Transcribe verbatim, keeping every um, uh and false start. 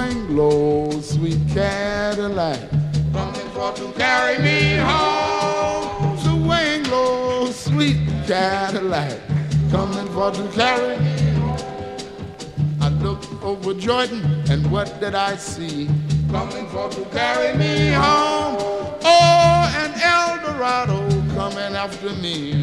swing low, sweet Cadillac, coming for to carry me home. Swing low, sweet Cadillac, coming for to carry me home. I looked over Jordan, and what did I see? Coming for to carry me home. Oh, an El Dorado coming after me.